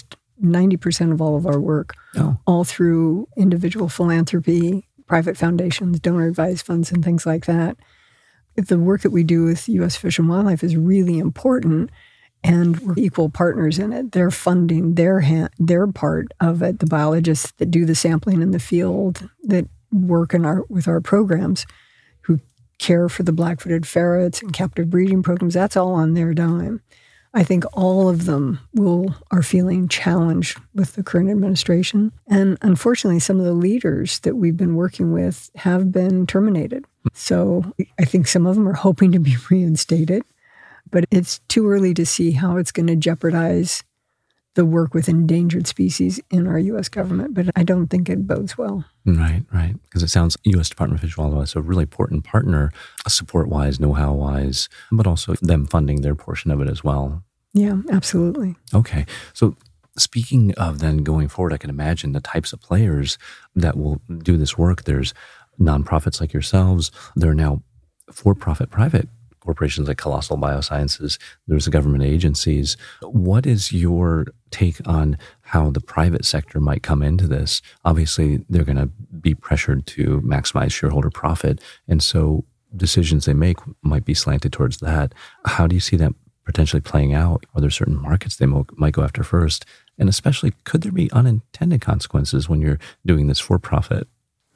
Speaker 2: 90% of all of our work, all through individual philanthropy, private foundations, donor-advised funds, and things like that. The work that we do with U.S. Fish and Wildlife is really important, and we're equal partners in it. They're funding their part of it, the biologists that do the sampling in the field, that work with our programs, who care for the black-footed ferrets and captive breeding programs. That's all on their dime. I think all of them are feeling challenged with the current administration. And unfortunately, some of the leaders that we've been working with have been terminated. So I think some of them are hoping to be reinstated, but it's too early to see how it's going to jeopardize the work with endangered species in our U.S. government. But I don't think it bodes well.
Speaker 1: Right. Because it sounds U.S. Department of Fish and Wildlife is a really important partner, support-wise, know-how-wise, but also them funding their portion of it as well.
Speaker 2: Yeah, absolutely.
Speaker 1: Okay. So speaking of then going forward, I can imagine the types of players that will do this work. There's nonprofits like yourselves. There are now for-profit private corporations like Colossal Biosciences. There's the government agencies. What is your take on how the private sector might come into this? Obviously, they're going to be pressured to maximize shareholder profit. And so decisions they make might be slanted towards that. How do you see that potentially playing out? Are there certain markets they might go after first? And especially, could there be unintended consequences when you're doing this for profit?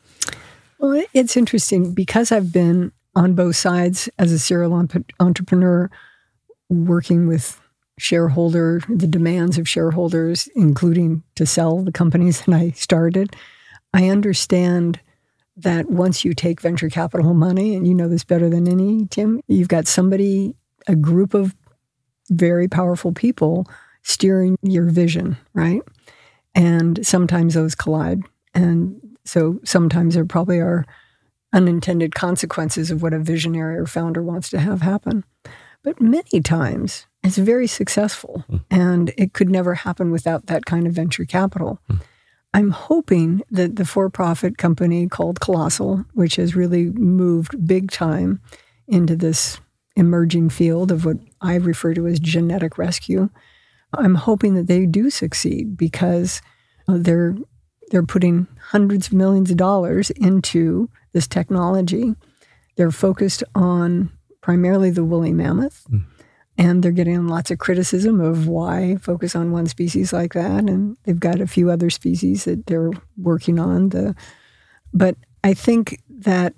Speaker 2: Well, it's interesting because I've been on both sides as a serial entrepreneur, working with the demands of shareholders, including to sell the companies that I started. I understand that once you take venture capital money, and you know this better than any, Tim, you've got a group of very powerful people steering your vision, right? And sometimes those collide. And so sometimes there probably are unintended consequences of what a visionary or founder wants to have happen. But many times it's very successful, and it could never happen without that kind of venture capital. I'm hoping that the for-profit company called Colossal, which has really moved big time into this emerging field of what I refer to as genetic rescue, I'm hoping that they do succeed because they're putting hundreds of millions of dollars into this technology. They're focused on primarily the woolly mammoth, and they're getting lots of criticism of why focus on one species like that. And they've got a few other species that they're working on. But I think that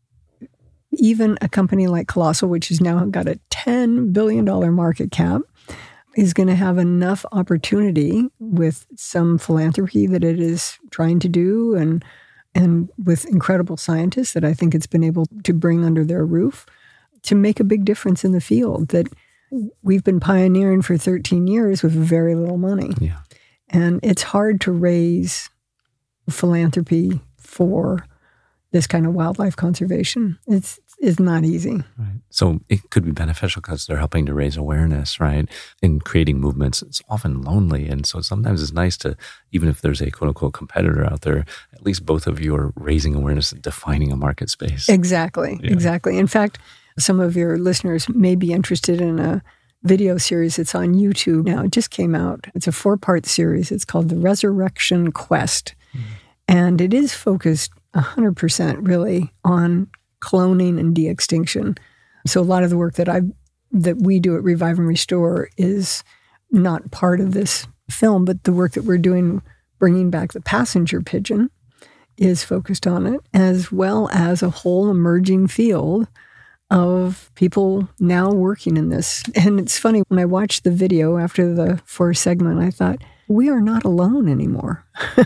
Speaker 2: even a company like Colossal, which has now got a $10 billion market cap, is going to have enough opportunity with some philanthropy that it is trying to do and with incredible scientists that I think it's been able to bring under their roof to make a big difference in the field that we've been pioneering for 13 years with very little money.
Speaker 1: Yeah.
Speaker 2: And it's hard to raise philanthropy for this kind of wildlife conservation. It's not easy.
Speaker 1: Right. So it could be beneficial because they're helping to raise awareness, right? In creating movements, it's often lonely. And so sometimes it's nice to, even if there's a quote unquote competitor out there, at least both of you are raising awareness and defining a market space.
Speaker 2: Exactly. In fact, some of your listeners may be interested in a video series that's on YouTube now. It just came out. It's a 4-part series. It's called The Resurrection Quest. And it is focused 100% really on cloning and de-extinction. So a lot of the work that we do at Revive and Restore is not part of this film, but the work that we're doing, bringing back the passenger pigeon, is focused on it, as well as a whole emerging field of people now working in this. And it's funny, when I watched the video after the first segment, I thought, we are not alone anymore.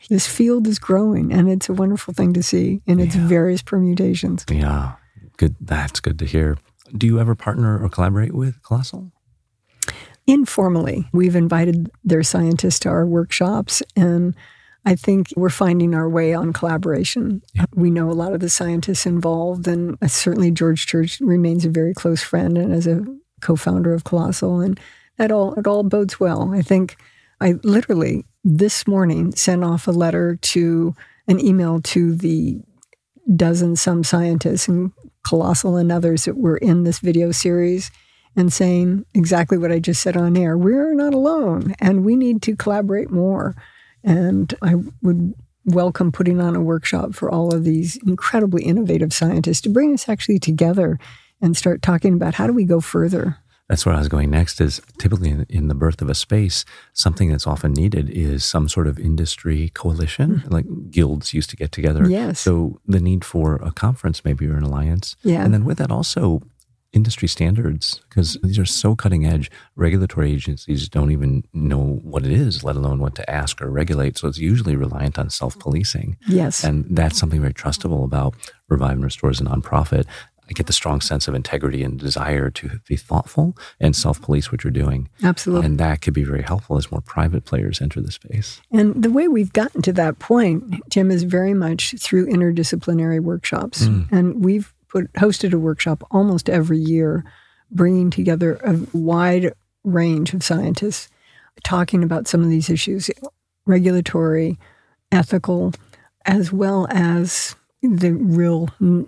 Speaker 2: This field is growing, and it's a wonderful thing to see in its various permutations.
Speaker 1: Yeah, good. That's good to hear. Do you ever partner or collaborate with Colossal?
Speaker 2: Informally, we've invited their scientists to our workshops, and I think we're finding our way on collaboration. Yeah. We know a lot of the scientists involved, and certainly George Church remains a very close friend and as a co-founder of Colossal, and it all bodes well. I think I literally this morning sent off an email to the some scientists and Colossal and others that were in this video series and saying exactly what I just said on air. We're not alone, and we need to collaborate more. And I would welcome putting on a workshop for all of these incredibly innovative scientists to bring us actually together and start talking about how do we go further.
Speaker 1: That's where I was going next is typically in the birth of a space, something that's often needed is some sort of industry coalition, like guilds used to get together.
Speaker 2: Yes.
Speaker 1: So the need for a conference maybe or an alliance.
Speaker 2: Yeah.
Speaker 1: And then with that also industry standards, because these are so cutting edge. Regulatory agencies don't even know what it is, let alone what to ask or regulate. So it's usually reliant on self-policing.
Speaker 2: Yes.
Speaker 1: And that's something very trustable about Revive and Restore as a nonprofit. I get the strong sense of integrity and desire to be thoughtful and self-police what you're doing.
Speaker 2: Absolutely.
Speaker 1: And that could be very helpful as more private players enter the space.
Speaker 2: And the way we've gotten to that point, Tim, is very much through interdisciplinary workshops. And we've hosted a workshop almost every year, bringing together a wide range of scientists, talking about some of these issues, regulatory, ethical, as well as the real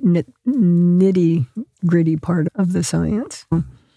Speaker 2: nitty-gritty part of the science.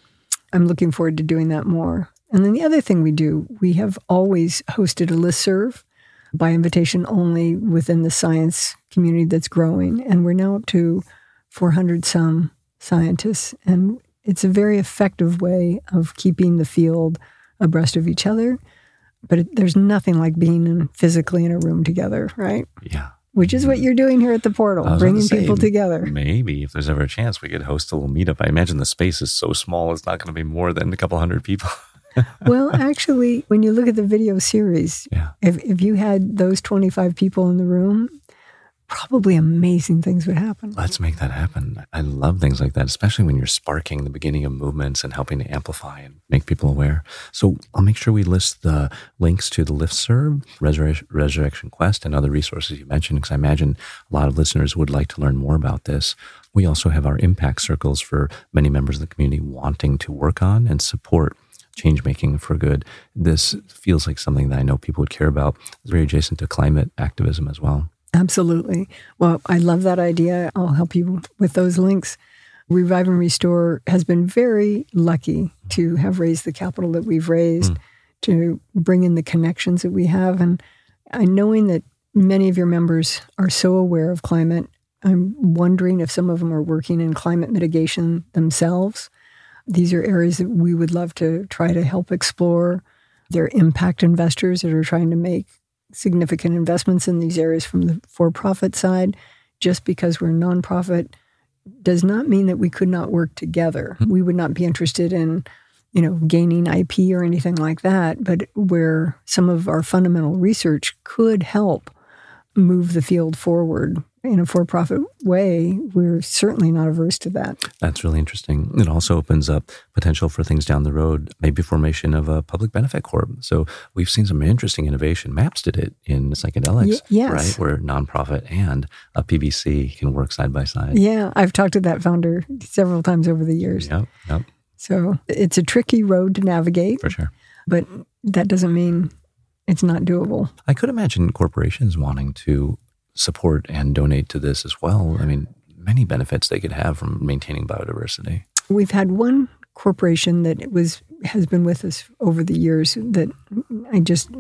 Speaker 2: I'm looking forward to doing that more. And then the other thing we have always hosted a listserv by invitation only within the science community that's growing. And we're now up to 400 some scientists. And it's a very effective way of keeping the field abreast of each other. But there's nothing like being physically in a room together, right?
Speaker 1: Yeah.
Speaker 2: Which is what you're doing here at the Portal, bringing people together.
Speaker 1: Maybe if there's ever a chance, we could host a little meetup. I imagine the space is so small, it's not going to be more than a couple hundred people.
Speaker 2: Well, actually, when you look at the video series, if you had those 25 people in the room, probably amazing things would happen.
Speaker 1: Let's make that happen. I love things like that, especially when you're sparking the beginning of movements and helping to amplify and make people aware. So I'll make sure we list the links to the listserv, Resurrection Quest, and other resources you mentioned, because I imagine a lot of listeners would like to learn more about this. We also have our impact circles for many members of the community wanting to work on and support change-making for good. This feels like something that I know people would care about. It's very adjacent to climate activism as well.
Speaker 2: Absolutely. Well, I love that idea. I'll help you with those links. Revive and Restore has been very lucky to have raised the capital that we've raised, to bring in the connections that we have. And knowing that many of your members are so aware of climate, I'm wondering if some of them are working in climate mitigation themselves. These are areas that we would love to try to help explore. They're impact investors that are trying to make significant investments in these areas from the for-profit side. Just because we're a nonprofit does not mean that we could not work together. We would not be interested in, gaining IP or anything like that, but where some of our fundamental research could help move the field forward in a for-profit way, we're certainly not averse to that.
Speaker 1: That's really interesting. It also opens up potential for things down the road, maybe formation of a public benefit corp. So we've seen some interesting innovation. MAPS did it in psychedelics, right? Where nonprofit and a PBC can work side by side.
Speaker 2: Yeah, I've talked to that founder several times over the years.
Speaker 1: Yep.
Speaker 2: So it's a tricky road to navigate.
Speaker 1: For sure.
Speaker 2: But that doesn't mean it's not doable.
Speaker 1: I could imagine corporations wanting to support and donate to this as well. I mean, many benefits they could have from maintaining biodiversity.
Speaker 2: We've had one corporation that has been with us over the years that I just,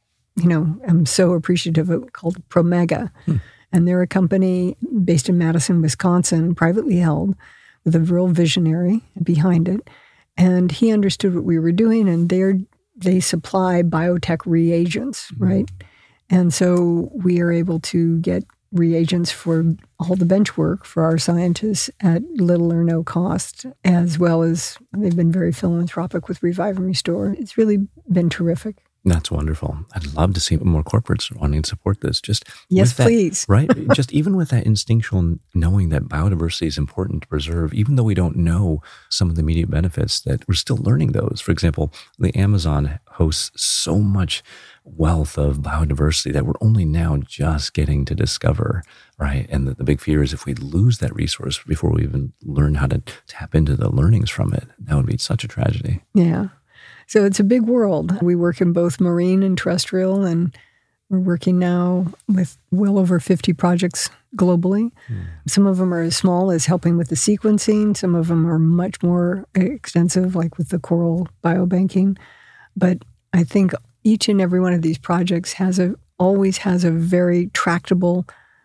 Speaker 2: am so appreciative of, called Promega. And they're a company based in Madison, Wisconsin, privately held, with a real visionary behind it. And he understood what we were doing, and they supply biotech reagents, right? And so we are able to get reagents for all the bench work for our scientists at little or no cost, as well as they've been very philanthropic with Revive and Restore. It's really been terrific.
Speaker 1: That's wonderful. I'd love to see more corporates wanting to support this. Just
Speaker 2: yes,
Speaker 1: with that,
Speaker 2: please.
Speaker 1: Right? Just even with that instinctual knowing that biodiversity is important to preserve, even though we don't know some of the immediate benefits, that we're still learning those. For example, the Amazon hosts so much wealth of biodiversity that we're only now just getting to discover, right? And the big fear is if we lose that resource before we even learn how to tap into the learnings from it, that would be such a tragedy.
Speaker 2: Yeah. So it's a big world. We work in both marine and terrestrial, and we're working now with well over 50 projects globally. Some of them are as small as helping with the sequencing. Some of them are much more extensive, like with the coral biobanking. But I think each and every one of these projects always has a very tractable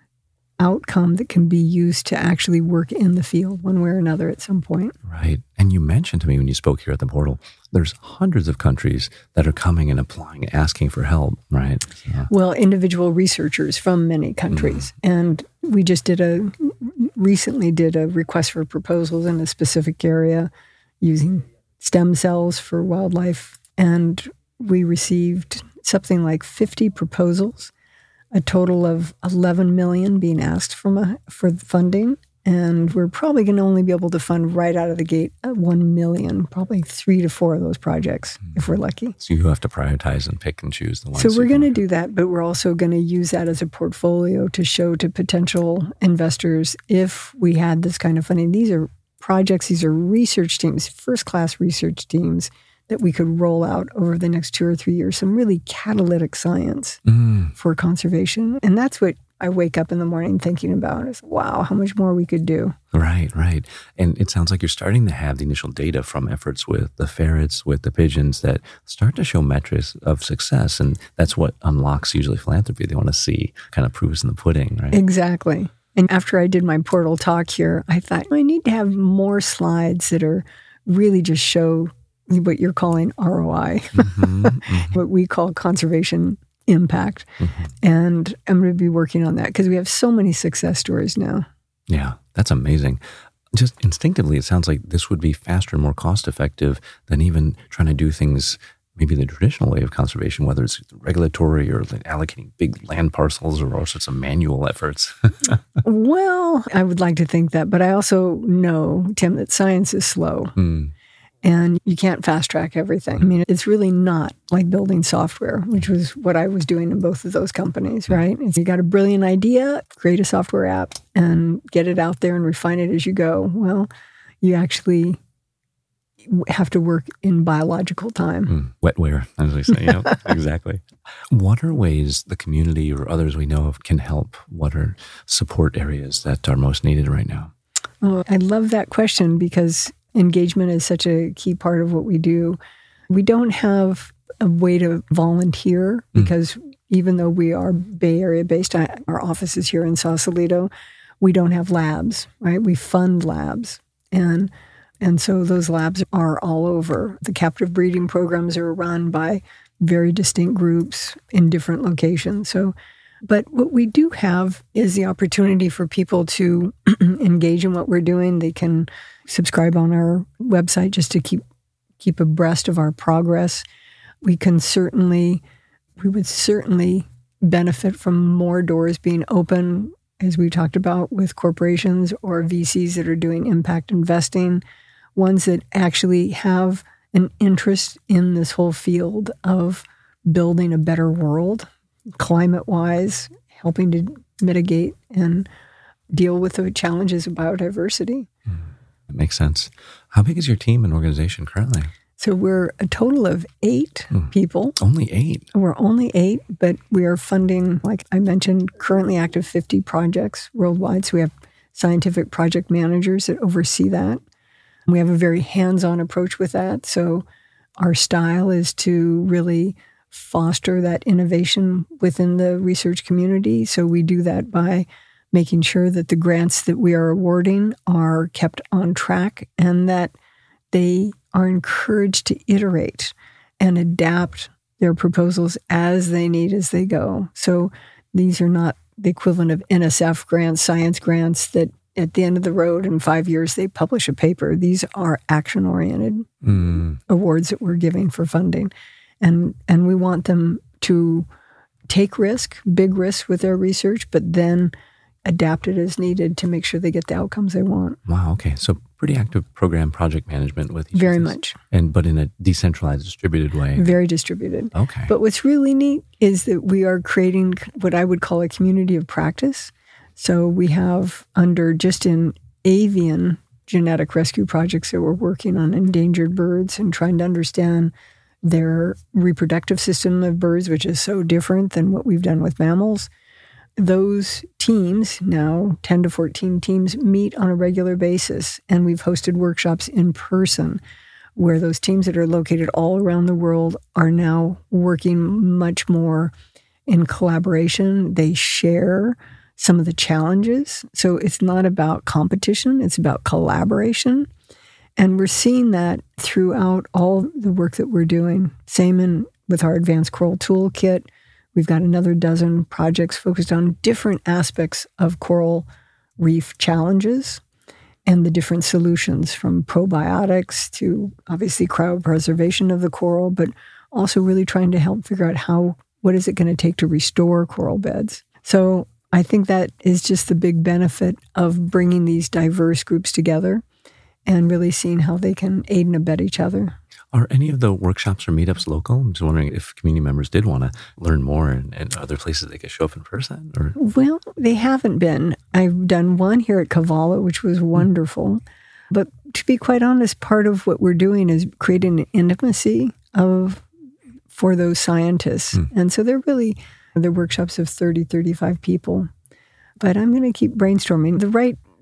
Speaker 2: outcome that can be used to actually work in the field one way or another at some point.
Speaker 1: Right. And you mentioned to me when you spoke here at the portal, there's hundreds of countries that are coming and applying, asking for help, right? So.
Speaker 2: Well, individual researchers from many countries. And we just recently did a request for proposals in a specific area using stem cells for wildlife. And we received something like 50 proposals, a total of 11 million being asked for funding. And we're probably going to only be able to fund right out of the gate 1 million, probably 3 to 4 of those projects, if we're lucky.
Speaker 1: So you have to prioritize and pick and choose the ones.
Speaker 2: So we're going to do that, but we're also going to use that as a portfolio to show to potential investors if we had this kind of funding. These are projects, these are research teams, first-class research teams that we could roll out over the next 2 or 3 years, some really catalytic science for conservation. And that's what I wake up in the morning thinking about is, wow, how much more we could do.
Speaker 1: Right, right. And it sounds like you're starting to have the initial data from efforts with the ferrets, with the pigeons that start to show metrics of success. And that's what unlocks usually philanthropy. They want to see kind of proofs in the pudding, right?
Speaker 2: Exactly. And after I did my portal talk here, I thought I need to have more slides that are really just show what you're calling ROI, what we call conservation impact. And I'm going to be working on that because we have so many success stories now.
Speaker 1: Yeah, that's amazing. Just instinctively, it sounds like this would be faster and more cost effective than even trying to do things maybe the traditional way of conservation, whether it's regulatory or like allocating big land parcels or all sorts of manual efforts.
Speaker 2: Well, I would like to think that, but I also know, Tim, that science is slow. And you can't fast track everything. I mean, it's really not like building software, which was what I was doing in both of those companies, right? If you got a brilliant idea, create a software app and get it out there and refine it as you go. Well, you actually have to work in biological time.
Speaker 1: Wetware, as we say. Exactly. What are ways the community or others we know of can help? What are support areas that are most needed right now?
Speaker 2: Oh, I love that question because engagement is such a key part of what we do. We don't have a way to volunteer because even though we are Bay Area based, our office is here in Sausalito, we don't have labs, right? We fund labs. And so those labs are all over. The captive breeding programs are run by very distinct groups in different locations. But what we do have is the opportunity for people to engage in what we're doing. They can subscribe on our website just to keep abreast of our progress. We would certainly benefit from more doors being open, as we talked about, with corporations or VCs that are doing impact investing, ones that actually have an interest in this whole field of building a better world, climate-wise, helping to mitigate and deal with the challenges of biodiversity.
Speaker 1: That makes sense. How big is your team and organization currently?
Speaker 2: So we're a total of 8 people.
Speaker 1: Only 8?
Speaker 2: We're only 8, but we are funding, like I mentioned, currently active 50 projects worldwide. So we have scientific project managers that oversee that. We have a very hands-on approach with that. So our style is to really foster that innovation within the research community. So we do that by making sure that the grants that we are awarding are kept on track and that they are encouraged to iterate and adapt their proposals as they need as they go. So these are not the equivalent of NSF grants, science grants that at the end of the road in 5 years they publish a paper. These are action-oriented awards that we're giving for funding. And we want them to take big risks with their research, but then adapt it as needed to make sure they get the outcomes they want.
Speaker 1: Wow. Okay. So pretty active program project management with each
Speaker 2: Very
Speaker 1: of these.
Speaker 2: much.
Speaker 1: But in a decentralized, distributed way.
Speaker 2: Very distributed.
Speaker 1: Okay.
Speaker 2: But what's really neat is that we are creating what I would call a community of practice. So we have just in avian genetic rescue projects that we're working on endangered birds and trying to understand their reproductive system of birds, which is so different than what we've done with mammals. Those teams, now 10 to 14 teams, meet on a regular basis. And we've hosted workshops in person where those teams that are located all around the world are now working much more in collaboration. They share some of the challenges. So it's not about competition, it's about collaboration. And we're seeing that throughout all the work that we're doing. Same with our Advanced Coral Toolkit. We've got another dozen projects focused on different aspects of coral reef challenges and the different solutions, from probiotics to obviously cryopreservation of the coral, but also really trying to help figure out what is it going to take to restore coral beds. So I think that is just the big benefit of bringing these diverse groups together and really seeing how they can aid and abet each other.
Speaker 1: Are any of the workshops or meetups local? I'm just wondering if community members did want to learn more and other places they could show up in person? Or?
Speaker 2: Well, they haven't been. I've done one here at Kavala, which was wonderful. But to be quite honest, part of what we're doing is creating an intimacy for those scientists. And so they're workshops of 30, 35 people. But I'm going to keep brainstorming. The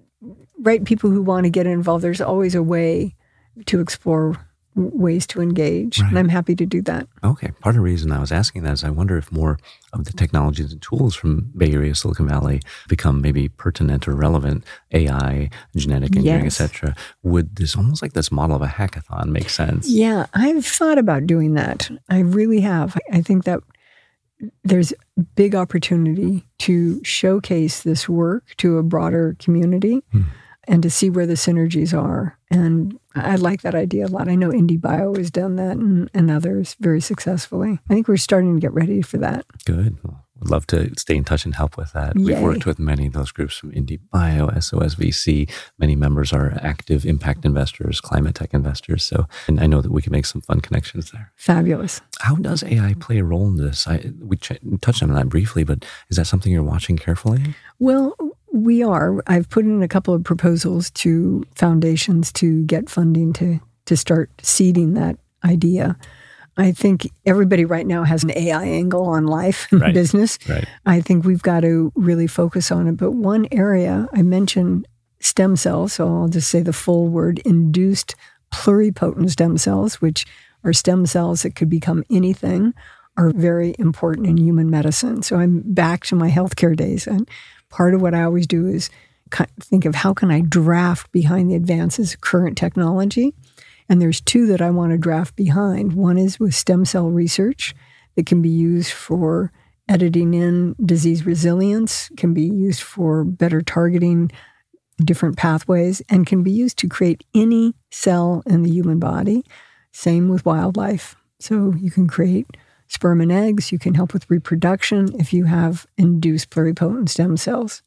Speaker 2: right people who want to get involved, there's always a way to explore ways to engage. Right. And I'm happy to do that.
Speaker 1: Okay. Part of the reason I was asking that is I wonder if more of the technologies and tools from Bay Area, Silicon Valley become maybe pertinent or relevant, AI, genetic engineering, et cetera. Would this, almost like this model of a hackathon, make sense?
Speaker 2: Yeah, I've thought about doing that. I really have. I think that there's big opportunity to showcase this work to a broader community and to see where the synergies are. And I like that idea a lot. I know IndieBio has done that and others very successfully. I think we're starting to get ready for that.
Speaker 1: Good. Well, would love to stay in touch and help with that.
Speaker 2: Yay.
Speaker 1: We've worked with many of those groups from IndieBio, SOSVC. Many members are active impact investors, climate tech investors. And I know that we can make some fun connections there.
Speaker 2: Fabulous.
Speaker 1: How does AI play a role in this? We touched on that briefly, but is that something you're watching carefully?
Speaker 2: Well, we are. I've put in a couple of proposals to foundations to get funding to start seeding that idea. I think everybody right now has an AI angle on life and business. Right. I think we've got to really focus on it. But one area, I mentioned stem cells, so I'll just say the full word, induced pluripotent stem cells, which are stem cells that could become anything, are very important in human medicine. So I'm back to my healthcare days. And part of what I always do is think of how can I draft behind the advances of current technology. And there's two that I want to draft behind. One is with stem cell research that can be used for editing in disease resilience, can be used for better targeting different pathways, and can be used to create any cell in the human body. Same with wildlife. So you can create sperm and eggs. You can help with reproduction if you have induced pluripotent stem cells.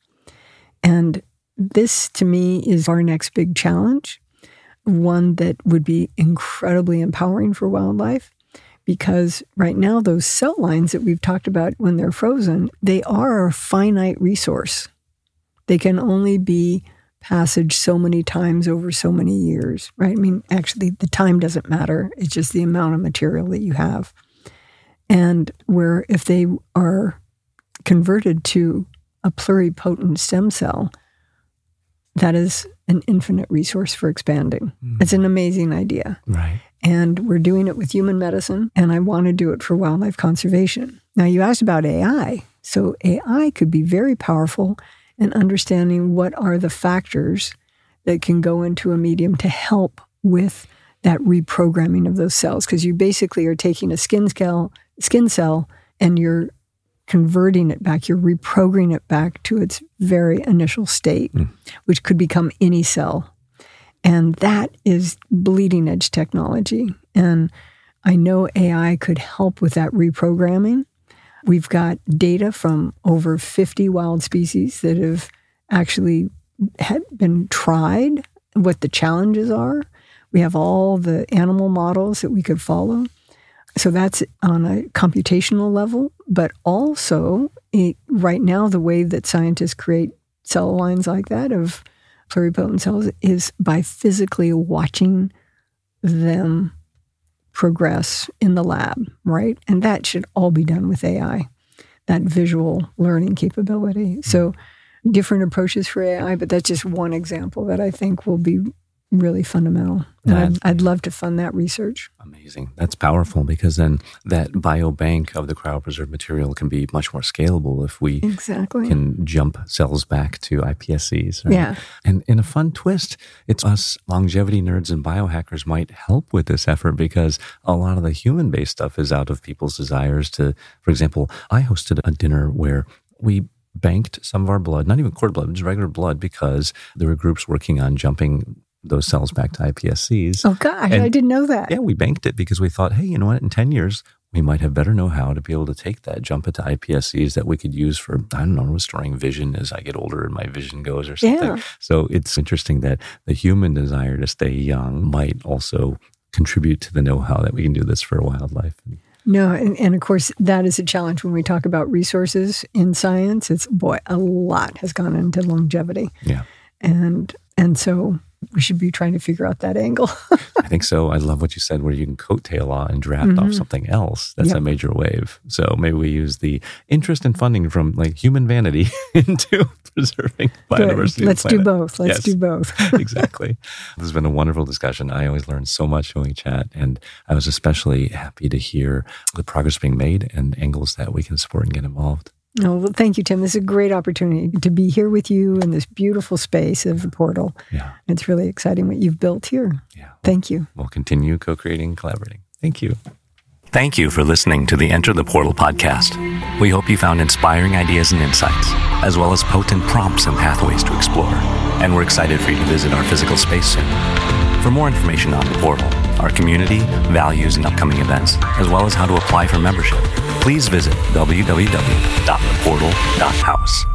Speaker 2: And this, to me, is our next big challenge, one that would be incredibly empowering for wildlife, because right now those cell lines that we've talked about when they're frozen, they are a finite resource. They can only be passaged so many times over so many years, right? I mean, actually, the time doesn't matter. It's just the amount of material that you have. And where if they are converted to a pluripotent stem cell, that is an infinite resource for expanding. It's an amazing idea.
Speaker 1: Right.
Speaker 2: And we're doing it with human medicine, and I want to do it for wildlife conservation. Now, you asked about AI. So AI could be very powerful in understanding what are the factors that can go into a medium to help with that reprogramming of those cells. Because you basically are taking a skin cell and you're converting it back, you're reprogramming it back to its very initial state, which could become any cell. And that is bleeding edge technology. And I know AI could help with that reprogramming. We've got data from over 50 wild species that have actually had been tried, what the challenges are. We have all the animal models that we could follow. So that's on a computational level, but also right now, the way that scientists create cell lines like that of pluripotent cells is by physically watching them progress in the lab, right? And that should all be done with AI, that visual learning capability. So different approaches for AI, but that's just one example that I think will be really fundamental. And I'd love to fund that research.
Speaker 1: Amazing. That's powerful, because then that biobank of the cryopreserved material can be much more scalable if we can jump cells back to iPSCs. Right? Yeah. And in a fun twist, it's us longevity nerds and biohackers might help with this effort, because a lot of the human-based stuff is out of people's desires to, for example, I hosted a dinner where we banked some of our blood, not even cord blood, just regular blood, because there were groups working on jumping those cells back to iPSCs.
Speaker 2: Oh, gosh, I didn't know that.
Speaker 1: Yeah, we banked it because we thought, hey, you know what? In 10 years, we might have better know-how to be able to take that, jump it to iPSCs that we could use for, I don't know, restoring vision as I get older and my vision goes or something. Yeah. So it's interesting that the human desire to stay young might also contribute to the know-how that we can do this for wildlife.
Speaker 2: No, and of course, that is a challenge when we talk about resources in science. It's, boy, a lot has gone into longevity.
Speaker 1: Yeah.
Speaker 2: And so we should be trying to figure out that angle.
Speaker 1: I think so. I love what you said, where you can coattail on and draft off something else. That's a major wave. So maybe we use the interest and funding from like human vanity into preserving biodiversity.
Speaker 2: Let's do both. Let's do both.
Speaker 1: Exactly. This has been a wonderful discussion. I always learn so much when we chat. And I was especially happy to hear the progress being made and angles that we can support and get involved.
Speaker 2: Oh, well, thank you, Tim. This is a great opportunity to be here with you in this beautiful space of the portal.
Speaker 1: Yeah.
Speaker 2: It's really exciting what you've built here.
Speaker 1: Yeah.
Speaker 2: Thank you.
Speaker 1: We'll continue co-creating and collaborating. Thank you.
Speaker 3: Thank you for listening to the Enter the Portal podcast. We hope you found inspiring ideas and insights, as well as potent prompts and pathways to explore. And we're excited for you to visit our physical space soon. For more information on the portal, our community, values, and upcoming events, as well as how to apply for membership, please visit www.theportal.house.